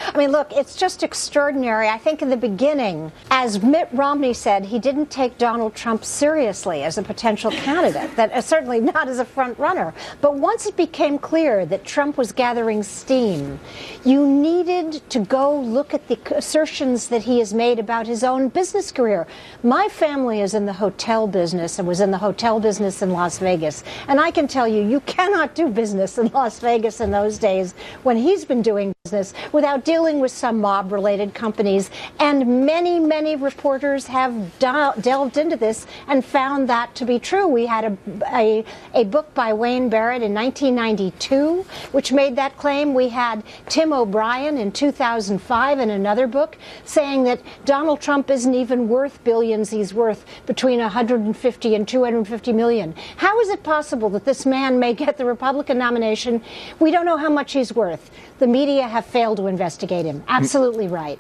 I mean, look, it's just extraordinary. I think in the beginning, as Mitt Romney said, he didn't take Donald Trump seriously as a potential candidate, that certainly not as a front runner. But once it became clear that Trump was gathering steam, you needed to go look at the assertions that he has made about his own business career. My family is in the hotel business and was in the hotel business in Las Vegas. And I can tell you, you cannot do business in Las Vegas in those days when he's been doing business without dealing with some mob-related companies. And many, many reporters have delved into this and found that to be true. We had a book by Wayne Barrett in 1992, which made that claim. We had Tim O'Brien in 2005 in another book saying that Donald Trump isn't even worth billions. He's worth between 150 and 250 million. How is it possible that this man may get the Republican nomination? We don't know how much he's worth. The media have failed to investigate him. Absolutely right.